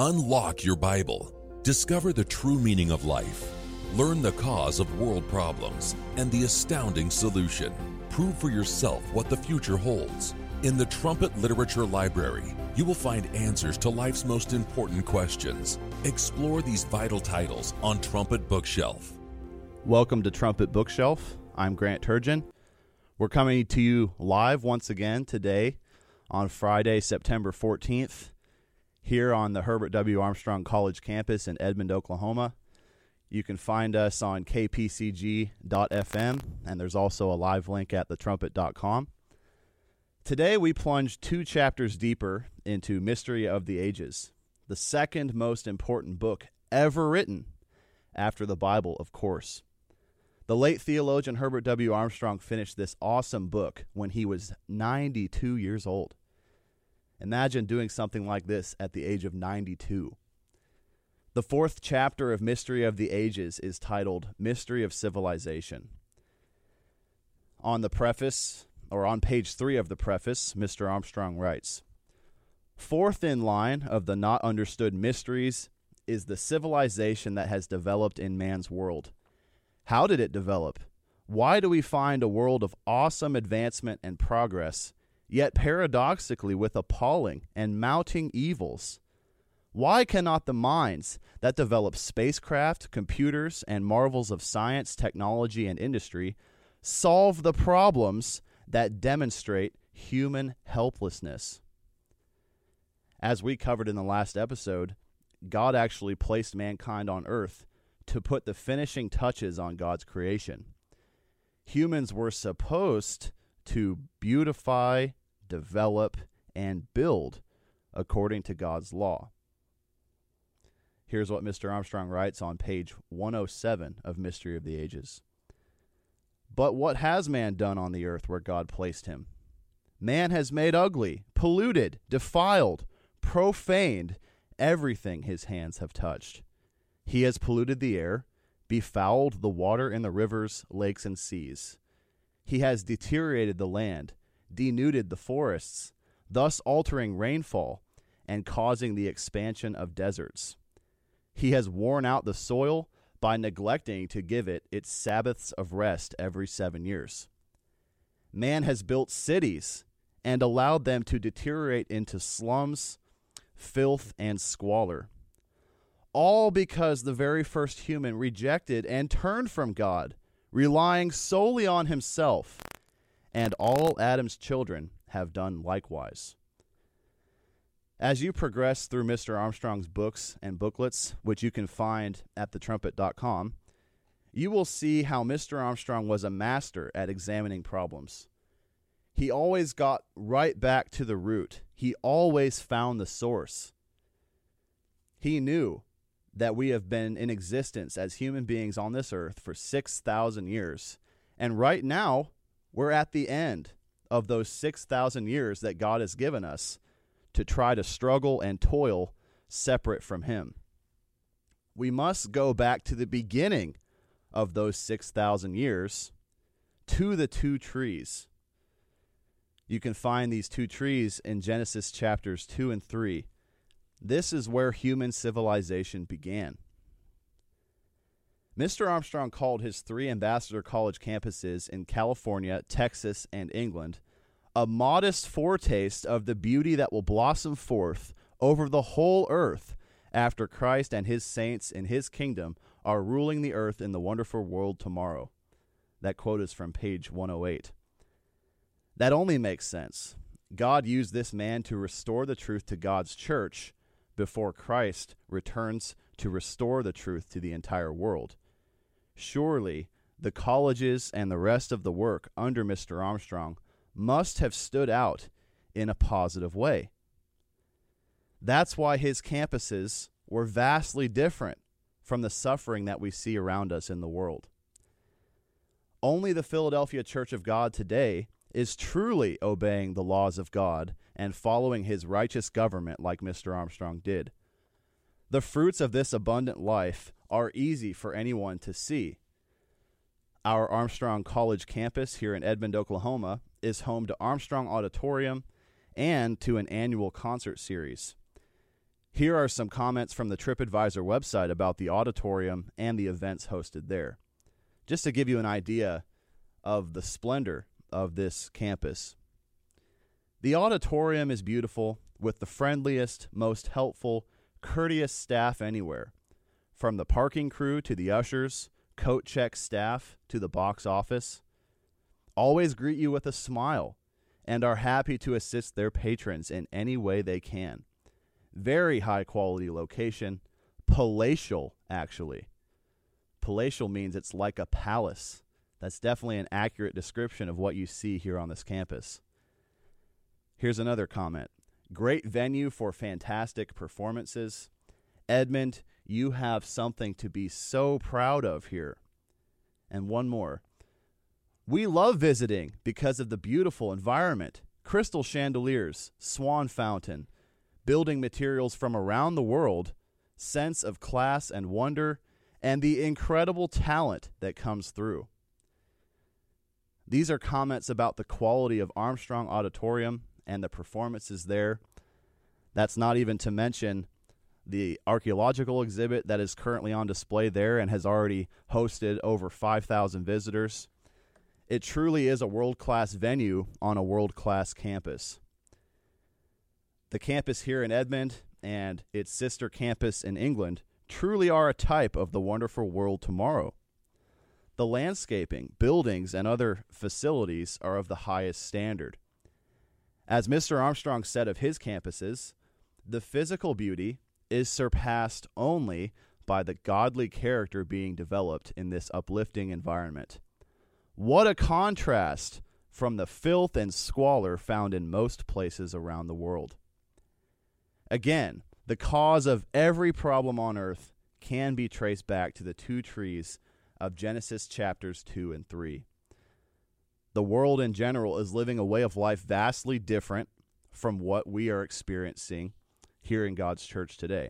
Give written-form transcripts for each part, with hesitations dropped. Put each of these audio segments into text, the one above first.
Unlock your Bible. Discover the true meaning of life. Learn the cause of world problems and the astounding solution. Prove for yourself what the future holds. In the Trumpet Literature Library, you will find answers to life's most important questions. Explore these vital titles on Trumpet Bookshelf. Welcome to Trumpet Bookshelf. I'm Grant Turgeon. We're coming to you live once again today on Friday, September 14th, here on the Herbert W. Armstrong College campus in Edmond, Oklahoma. You can find us on kpcg.fm, and there's also a live link at thetrumpet.com. Today we plunge 2 chapters deeper into Mystery of the Ages, the second most important book ever written, after the Bible, of course. The late theologian Herbert W. Armstrong finished this awesome book when he was 92 years old. Imagine doing something like this at the age of 92. The 4th chapter of Mystery of the Ages is titled Mystery of Civilization. On the preface, or on page 3 of the preface, Mr. Armstrong writes, "Fourth in line of the not understood mysteries is the civilization that has developed in man's world. How did it develop? Why do we find a world of awesome advancement and progress, yet paradoxically with appalling and mounting evils? Why cannot the minds that develop spacecraft, computers, and marvels of science, technology, and industry solve the problems that demonstrate human helplessness?" As we covered in the last episode, God actually placed mankind on earth to put the finishing touches on God's creation. Humans were supposed to beautify, develop, and build according to God's law. Here's what Mr. Armstrong writes on page 107 of Mystery of the Ages. "But what has man done on the earth where God placed him? Man has made ugly, polluted, defiled, profaned everything his hands have touched. He has polluted the air, befouled the water in the rivers, lakes, and seas. He has deteriorated the land, denuded the forests, thus altering rainfall and causing the expansion of deserts. He has worn out the soil by neglecting to give it its Sabbaths of rest every 7 years. Man has built cities and allowed them to deteriorate into slums, filth, and squalor. All because the very first human rejected and turned from God, relying solely on himself, and all Adam's children have done likewise." As you progress through Mr. Armstrong's books and booklets, which you can find at thetrumpet.com, you will see how Mr. Armstrong was a master at examining problems. He always got right back to the root. He always found the source. He knew that we have been in existence as human beings on this earth for 6,000 years, and right now, we're at the end of those 6,000 years that God has given us to try to struggle and toil separate from him. We must go back to the beginning of those 6,000 years, to the 2 trees. You can find these 2 trees in Genesis chapters 2 and 3. This is where human civilization began. Mr. Armstrong called his 3 Ambassador College campuses in California, Texas, and England a modest foretaste of the beauty that will blossom forth over the whole earth after Christ and his saints in his kingdom are ruling the earth in the wonderful world tomorrow. That quote is from page 108. That only makes sense. God used this man to restore the truth to God's church before Christ returns to restore the truth to the entire world. Surely, the colleges and the rest of the work under Mr. Armstrong must have stood out in a positive way. That's why his campuses were vastly different from the suffering that we see around us in the world. Only the Philadelphia Church of God today is truly obeying the laws of God and following his righteous government like Mr. Armstrong did. The fruits of this abundant life are easy for anyone to see. Our Armstrong College campus here in Edmond, Oklahoma, is home to Armstrong Auditorium and to an annual concert series. Here are some comments from the TripAdvisor website about the auditorium and the events hosted there, just to give you an idea of the splendor of this campus. The auditorium is beautiful, with the friendliest, most helpful, courteous staff anywhere, from the parking crew to the ushers, coat check staff to the box office. Always greet you with a smile and are happy to assist their patrons in any way they can. Very high quality location, palatial actually. Palatial means it's like a palace. That's definitely an accurate description of what you see here on this campus. Here's another comment. Great venue for fantastic performances. Edmond, you have something to be so proud of here. And one more. We love visiting because of the beautiful environment, crystal chandeliers, swan fountain, building materials from around the world, sense of class and wonder, and the incredible talent that comes through. These are comments about the quality of Armstrong Auditorium and the performances there. That's not even to mention the archaeological exhibit that is currently on display there and has already hosted over 5,000 visitors. It truly is a world-class venue on a world-class campus. The campus here in Edmond and its sister campus in England truly are a type of the wonderful world tomorrow. The landscaping, buildings, and other facilities are of the highest standard. As Mr. Armstrong said of his campuses, the physical beauty is surpassed only by the godly character being developed in this uplifting environment. What a contrast from the filth and squalor found in most places around the world. Again, the cause of every problem on earth can be traced back to the two trees of Genesis chapters 2 and 3. The world in general is living a way of life vastly different from what we are experiencing here in God's church today.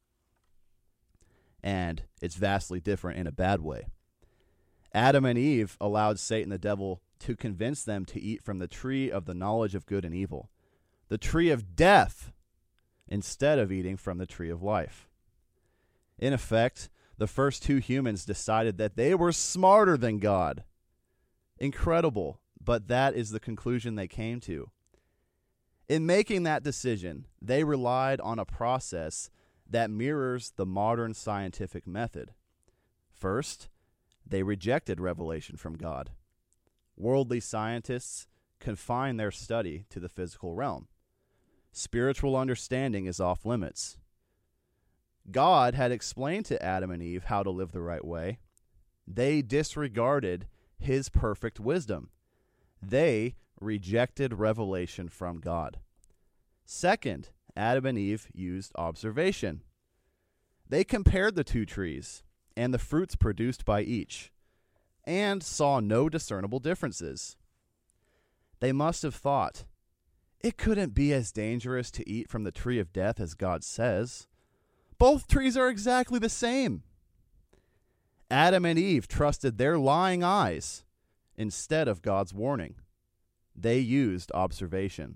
And it's vastly different in a bad way. Adam and Eve allowed Satan the devil to convince them to eat from the tree of the knowledge of good and evil, the tree of death, instead of eating from the tree of life. In effect, the first two humans decided that they were smarter than God. Incredible, but that is the conclusion they came to. In making that decision, they relied on a process that mirrors the modern scientific method. First, they rejected revelation from God. Worldly scientists confine their study to the physical realm. Spiritual understanding is off limits. God had explained to Adam and Eve how to live the right way. They disregarded his perfect wisdom. They rejected revelation from God. Second, Adam and Eve used observation. They compared the two trees and the fruits produced by each, and saw no discernible differences. They must have thought, it couldn't be as dangerous to eat from the tree of death as God says. Both trees are exactly the same. Adam and Eve trusted their lying eyes instead of God's warning. They used observation.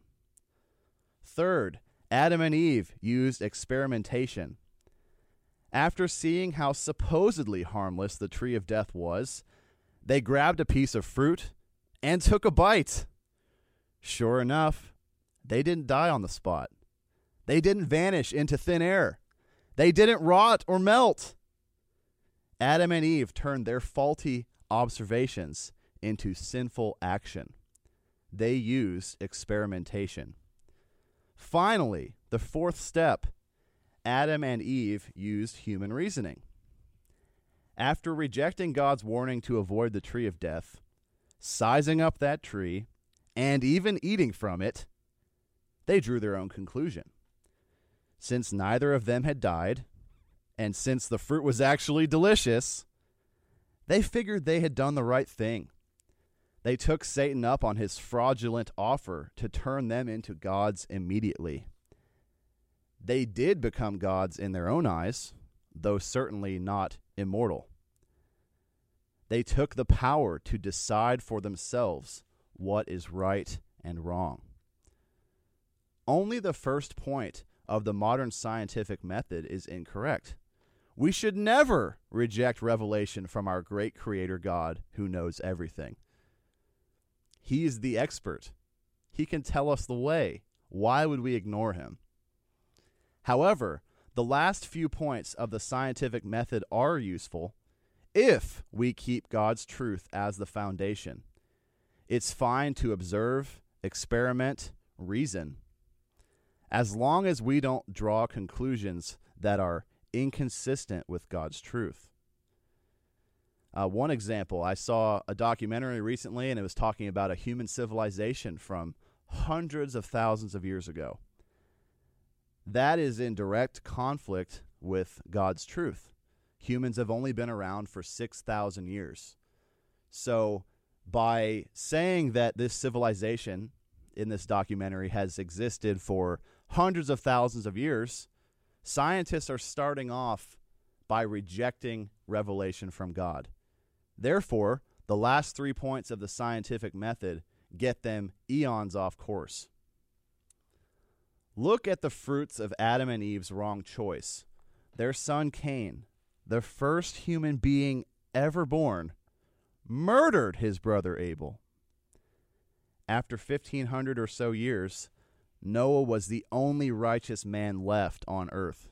Third, Adam and Eve used experimentation. After seeing how supposedly harmless the tree of death was, they grabbed a piece of fruit and took a bite. Sure enough, they didn't die on the spot. They didn't vanish into thin air. They didn't rot or melt. Adam and Eve turned their faulty observations into sinful action. They used experimentation. Finally, the fourth step, Adam and Eve used human reasoning. After rejecting God's warning to avoid the tree of death, sizing up that tree, and even eating from it, they drew their own conclusion. Since neither of them had died, and since the fruit was actually delicious, they figured they had done the right thing. They took Satan up on his fraudulent offer to turn them into gods immediately. They did become gods in their own eyes, though certainly not immortal. They took the power to decide for themselves what is right and wrong. Only the first point of the modern scientific method is incorrect. We should never reject revelation from our great Creator God who knows everything. He is the expert. He can tell us the way. Why would we ignore him? However, the last few points of the scientific method are useful if we keep God's truth as the foundation. It's fine to observe, experiment, reason, as long as we don't draw conclusions that are inconsistent with God's truth. One example, I saw a documentary recently, and it was talking about a human civilization from hundreds of thousands of years ago. That is in direct conflict with God's truth. Humans have only been around for 6,000 years. So by saying that this civilization in this documentary has existed for hundreds of thousands of years, scientists are starting off by rejecting revelation from God. Therefore, the last 3 points of the scientific method get them eons off course. Look at the fruits of Adam and Eve's wrong choice. Their son Cain, the first human being ever born, murdered his brother Abel. After 1,500 or so years, Noah was the only righteous man left on earth.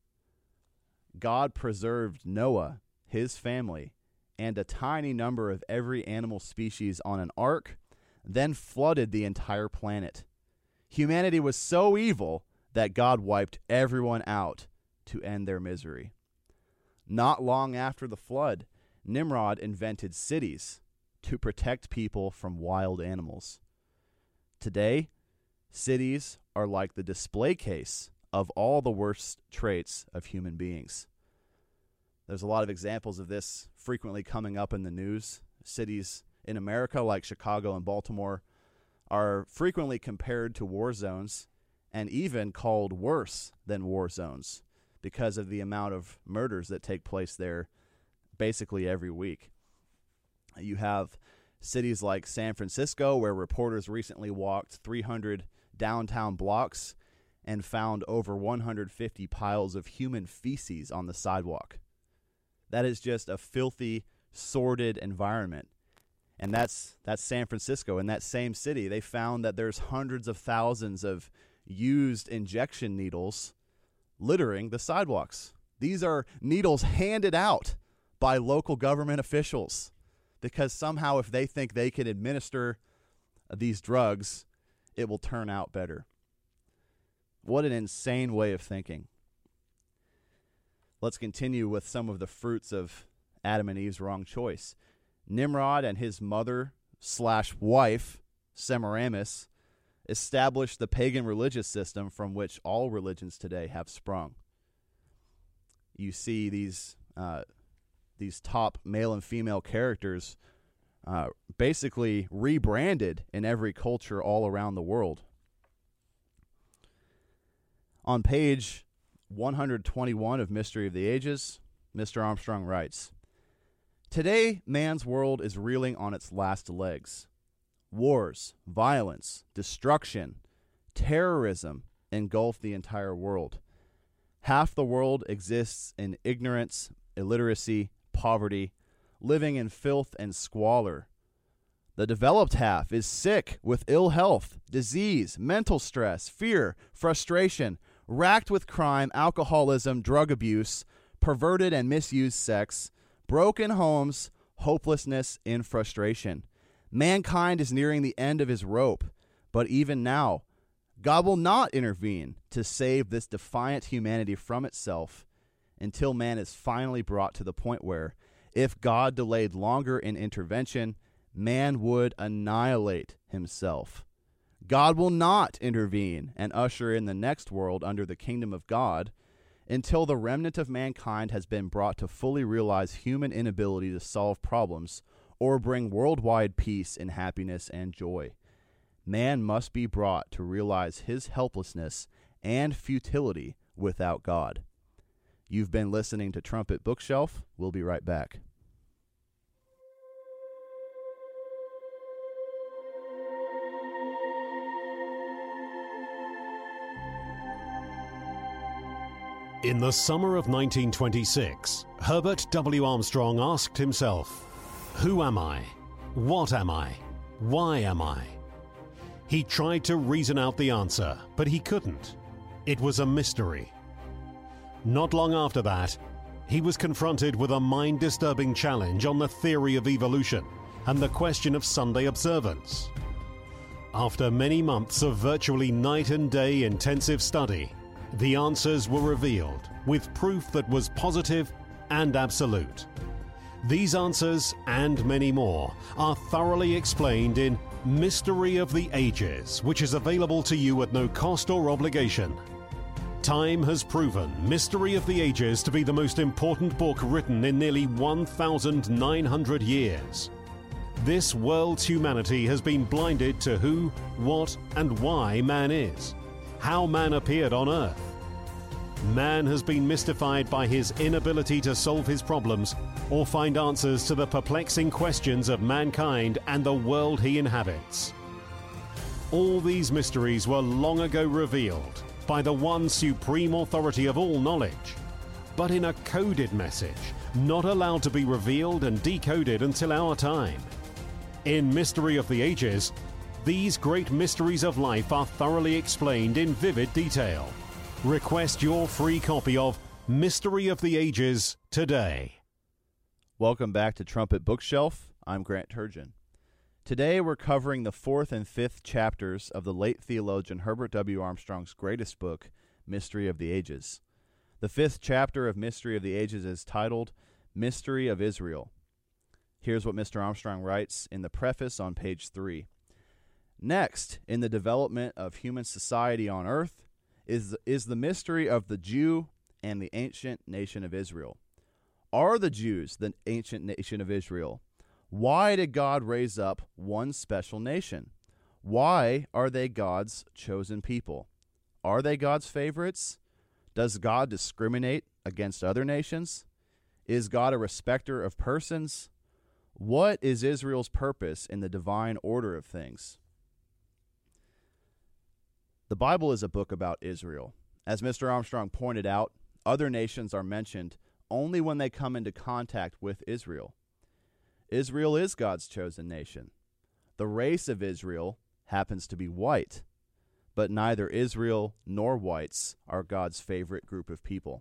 God preserved Noah, his family, and a tiny number of every animal species on an ark, then flooded the entire planet. Humanity was so evil that God wiped everyone out to end their misery. Not long after the flood, Nimrod invented cities to protect people from wild animals. Today, cities are like the display case of all the worst traits of human beings. There's a lot of examples of this frequently coming up in the news. Cities in America, like Chicago and Baltimore, are frequently compared to war zones and even called worse than war zones because of the amount of murders that take place there basically every week. You have cities like San Francisco, where reporters recently walked 300 downtown blocks and found over 150 piles of human feces on the sidewalk. That is just a filthy, sordid environment. And that's San Francisco. In that same city, they found that there's hundreds of thousands of used injection needles littering the sidewalks. These are needles handed out by local government officials because somehow if they think they can administer these drugs, it will turn out better. What an insane way of thinking. Let's continue with some of the fruits of Adam and Eve's wrong choice. Nimrod and his mother/wife, Semiramis, established the pagan religious system from which all religions today have sprung. You see these top male and female characters basically rebranded in every culture all around the world. On page 121 of Mystery of the Ages, Mr. Armstrong writes, "Today, man's world is reeling on its last legs. Wars, violence, destruction, terrorism engulf the entire world. Half the world exists in ignorance, illiteracy, poverty, living in filth and squalor. The developed half is sick with ill health, disease, mental stress, fear, frustration, racked with crime, alcoholism, drug abuse, perverted and misused sex, broken homes, hopelessness, and frustration. Mankind is nearing the end of his rope, but even now, God will not intervene to save this defiant humanity from itself until man is finally brought to the point where, if God delayed longer in intervention, man would annihilate himself. God will not intervene and usher in the next world under the kingdom of God until the remnant of mankind has been brought to fully realize human inability to solve problems or bring worldwide peace and happiness and joy. Man must be brought to realize his helplessness and futility without God." You've been listening to Trumpet Bookshelf. We'll be right back. In the summer of 1926, Herbert W. Armstrong asked himself, "Who am I? What am I? Why am I?" He tried to reason out the answer, but he couldn't. It was a mystery. Not long after that, he was confronted with a mind-disturbing challenge on the theory of evolution and the question of Sunday observance. After many months of virtually night and day intensive study, the answers were revealed with proof that was positive and absolute. These answers and many more are thoroughly explained in Mystery of the Ages, which is available to you at no cost or obligation. Time has proven Mystery of the Ages to be the most important book written in nearly 1,900 years. This world's humanity has been blinded to who, what, and why man is, how man appeared on Earth. Man has been mystified by his inability to solve his problems or find answers to the perplexing questions of mankind and the world he inhabits. All these mysteries were long ago revealed by the one supreme authority of all knowledge, but in a coded message, not allowed to be revealed and decoded until our time. In Mystery of the Ages, these great mysteries of life are thoroughly explained in vivid detail. Request your free copy of Mystery of the Ages today. Welcome back to Trumpet Bookshelf. I'm Grant Turgeon. Today we're covering the 4th and 5th chapters of the late theologian Herbert W. Armstrong's greatest book, Mystery of the Ages. The 5th chapter of Mystery of the Ages is titled Mystery of Israel. Here's what Mr. Armstrong writes in the preface on page 3. Next, in the development of human society on earth, is the mystery of the Jew and the ancient nation of Israel. Are the Jews the ancient nation of Israel? Why did God raise up one special nation? Why are they God's chosen people? Are they God's favorites? Does God discriminate against other nations? Is God a respecter of persons? What is Israel's purpose in the divine order of things? The Bible is a book about Israel. As Mr. Armstrong pointed out, other nations are mentioned only when they come into contact with Israel. Israel is God's chosen nation. The race of Israel happens to be white, but neither Israel nor whites are God's favorite group of people.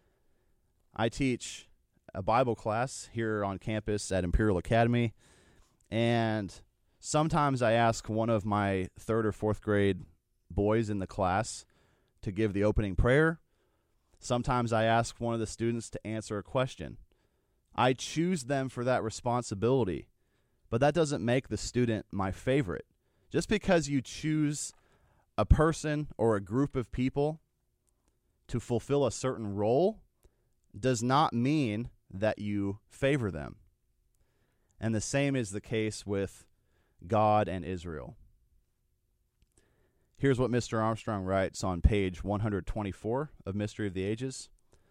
I teach a Bible class here on campus at Imperial Academy, and sometimes I ask one of my 3rd or 4th grade boys in the class to give the opening prayer. Sometimes I ask one of the students to answer a question. I choose them for that responsibility, but that doesn't make the student my favorite. Just because you choose a person or a group of people to fulfill a certain role does not mean that you favor them. And the same is the case with God and Israel. Here's what Mr. Armstrong writes on page 124 of Mystery of the Ages.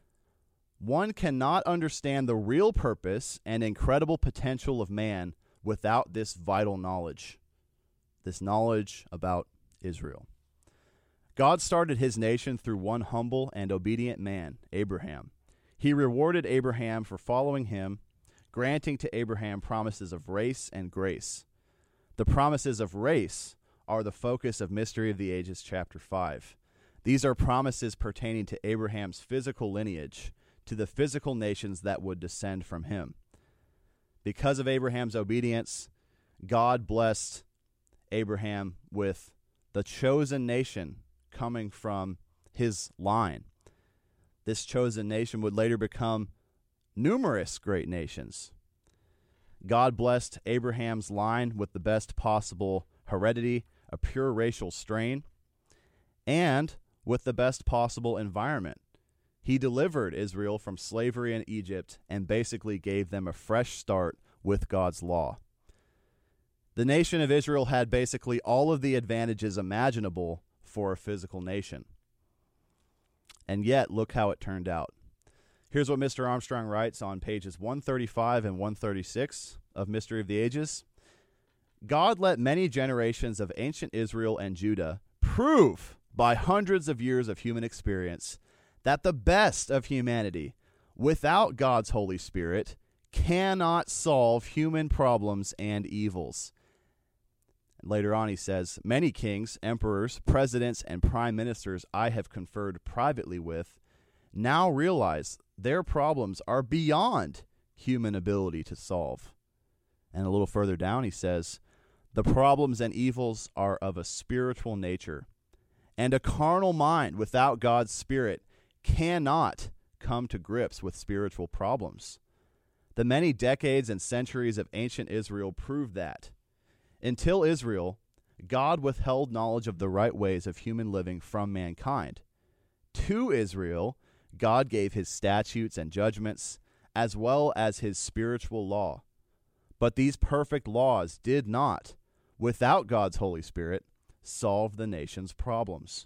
One cannot understand the real purpose and incredible potential of man without this vital knowledge, this knowledge about Israel. God started his nation through one humble and obedient man, Abraham. He rewarded Abraham for following him, granting to Abraham promises of race and grace. The promises of race are the focus of Mystery of the Ages, chapter 5. These are promises pertaining to Abraham's physical lineage, to the physical nations that would descend from him. Because of Abraham's obedience, God blessed Abraham with the chosen nation coming from his line. This chosen nation would later become numerous great nations. God blessed Abraham's line with the best possible heredity, a pure racial strain, and with the best possible environment. He delivered Israel from slavery in Egypt and basically gave them a fresh start with God's law. The nation of Israel had basically all of the advantages imaginable for a physical nation. And yet, look how it turned out. Here's what Mr. Armstrong writes on pages 135 and 136 of Mystery of the Ages. God let many generations of ancient Israel and Judah prove by hundreds of years of human experience that the best of humanity, without God's Holy Spirit, cannot solve human problems and evils. Later on he says, many kings, emperors, presidents, and prime ministers I have conferred privately with now realize their problems are beyond human ability to solve. And a little further down he says, the problems and evils are of a spiritual nature, and a carnal mind without God's Spirit cannot come to grips with spiritual problems. The many decades and centuries of ancient Israel prove that. Until Israel, God withheld knowledge of the right ways of human living from mankind. To Israel, God gave his statutes and judgments, as well as his spiritual law. But these perfect laws did not, without God's Holy Spirit, solve the nation's problems.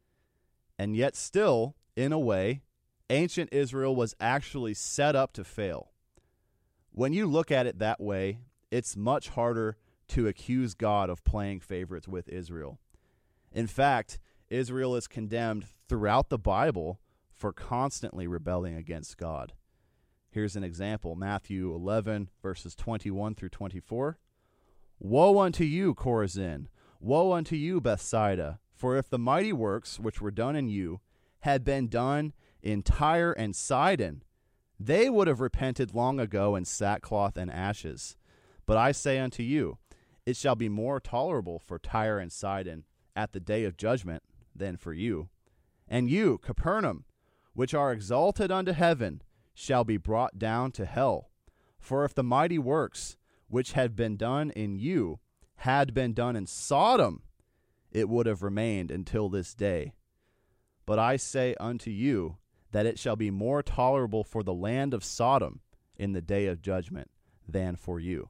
And yet still, in a way, ancient Israel was actually set up to fail. When you look at it that way, it's much harder to accuse God of playing favorites with Israel. In fact, Israel is condemned throughout the Bible for constantly rebelling against God. Here's an example, Matthew 11, verses 21 through 24. Woe unto you, Chorazin! Woe unto you, Bethsaida! For if the mighty works which were done in you had been done in Tyre and Sidon, they would have repented long ago in sackcloth and ashes. But I say unto you, it shall be more tolerable for Tyre and Sidon at the day of judgment than for you. And you, Capernaum, which are exalted unto heaven, shall be brought down to hell. For if the mighty works which had been done in you had been done in Sodom, it would have remained until this day. But I say unto you that it shall be more tolerable for the land of Sodom in the day of judgment than for you.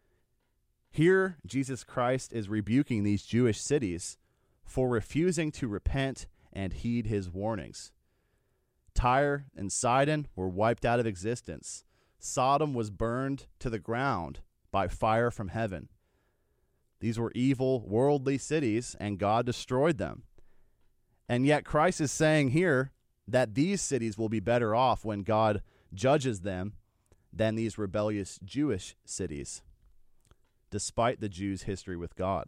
Here, Jesus Christ is rebuking these Jewish cities for refusing to repent and heed his warnings. Tyre and Sidon were wiped out of existence. Sodom was burned to the ground by fire from heaven. These were evil, worldly cities, and God destroyed them. And yet Christ is saying here that these cities will be better off when God judges them than these rebellious Jewish cities, despite the Jews' history with God.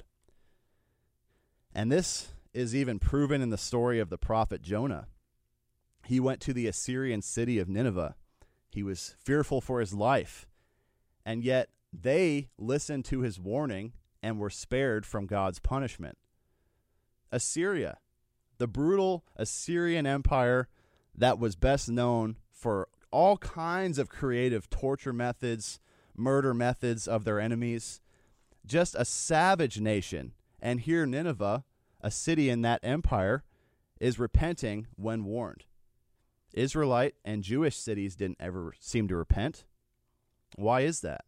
And this is even proven in the story of the prophet Jonah. He went to the Assyrian city of Nineveh. He was fearful for his life, and yet they listened to his warning and were spared from God's punishment. Assyria, the brutal Assyrian Empire that was best known for all kinds of creative torture methods, murder methods of their enemies, just a savage nation. And here Nineveh, a city in that empire, is repenting when warned. Israelite and Jewish cities didn't ever seem to repent. Why is that?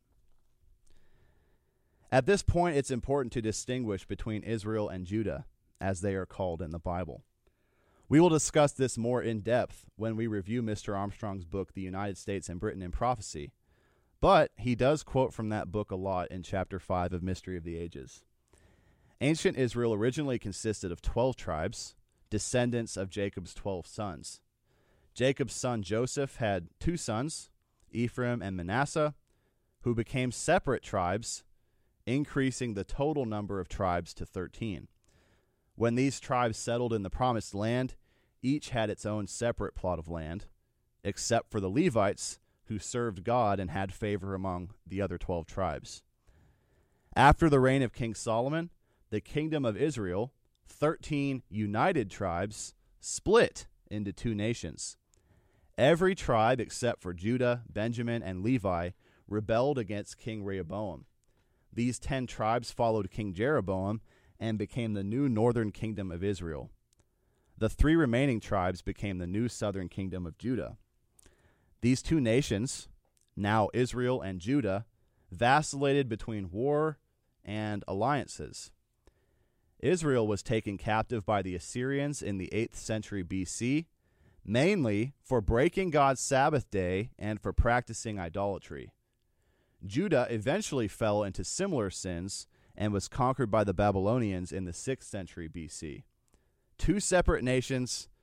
At this point, it's important to distinguish between Israel and Judah, as they are called in the Bible. We will discuss this more in depth when we review Mr. Armstrong's book, The United States and Britain in Prophecy, but he does quote from that book a lot in Chapter 5 of Mystery of the Ages. Ancient Israel originally consisted of 12 tribes, descendants of Jacob's 12 sons. Jacob's son Joseph had 2 sons, Ephraim and Manasseh, who became separate tribes, increasing the total number of tribes to 13. When these tribes settled in the Promised Land, each had its own separate plot of land, except for the Levites, who served God and had favor among the other 12 tribes. After the reign of King Solomon, the kingdom of Israel, 13 united tribes, split into 2 nations. Every tribe except for Judah, Benjamin, and Levi rebelled against King Rehoboam. These 10 tribes followed King Jeroboam and became the new northern kingdom of Israel. The 3 remaining tribes became the new southern kingdom of Judah. These 2 nations, now Israel and Judah, vacillated between war and alliances. Israel was taken captive by the Assyrians in the 8th century BC, mainly for breaking God's Sabbath day and for practicing idolatry. Judah eventually fell into similar sins and was conquered by the Babylonians in the 6th century BC. 2 separate nations,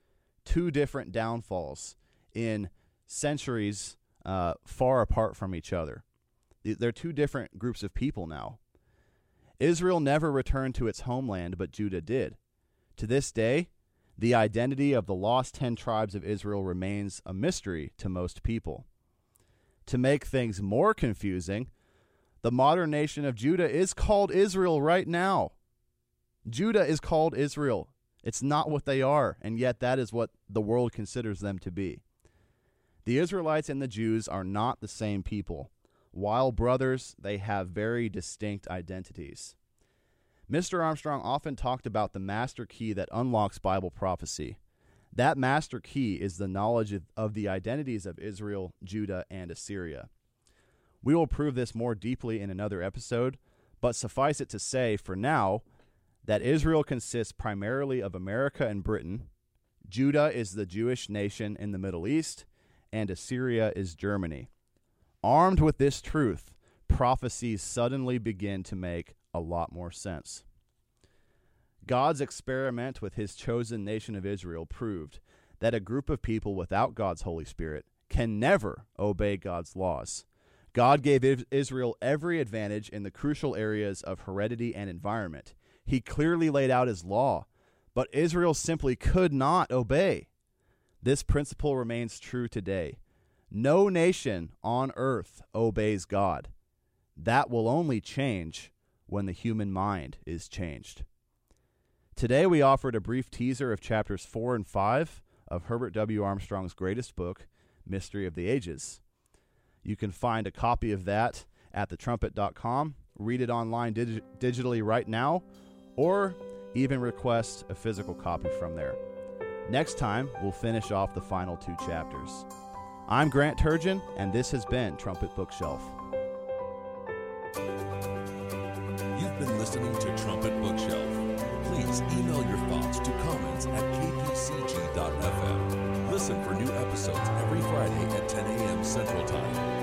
two different downfalls in centuries far apart from each other. They're two different groups of people now. Israel never returned to its homeland, but Judah did. To this day, the identity of the lost 10 tribes of Israel remains a mystery to most people. To make things more confusing, the modern nation of Judah is called Israel right now. Judah is called Israel. It's not what they are, and yet that is what the world considers them to be. The Israelites and the Jews are not the same people. While brothers, they have very distinct identities. Mr. Armstrong often talked about the master key that unlocks Bible prophecy. That master key is the knowledge of the identities of Israel, Judah, and Assyria. We will prove this more deeply in another episode, but suffice it to say, for now, that Israel consists primarily of America and Britain, Judah is the Jewish nation in the Middle East, and Assyria is Germany. Armed with this truth, prophecies suddenly begin to make a lot more sense. God's experiment with his chosen nation of Israel proved that a group of people without God's Holy Spirit can never obey God's laws. God gave Israel every advantage in the crucial areas of heredity and environment. He clearly laid out his law, but Israel simply could not obey. This principle remains true today. No nation on earth obeys God. That will only change when the human mind is changed. Today we offered a brief teaser of chapters 4 and 5 of Herbert W. Armstrong's greatest book, Mystery of the Ages. You can find a copy of that at thetrumpet.com, read it online digitally right now, or even request a physical copy from there. Next time, we'll finish off the final 2 chapters. I'm Grant Turgeon, and this has been Trumpet Bookshelf. You've been listening to Trumpet Bookshelf. Please email your thoughts to comments@kpcg.fm. Listen for new episodes every Friday at 10 a.m. Central Time.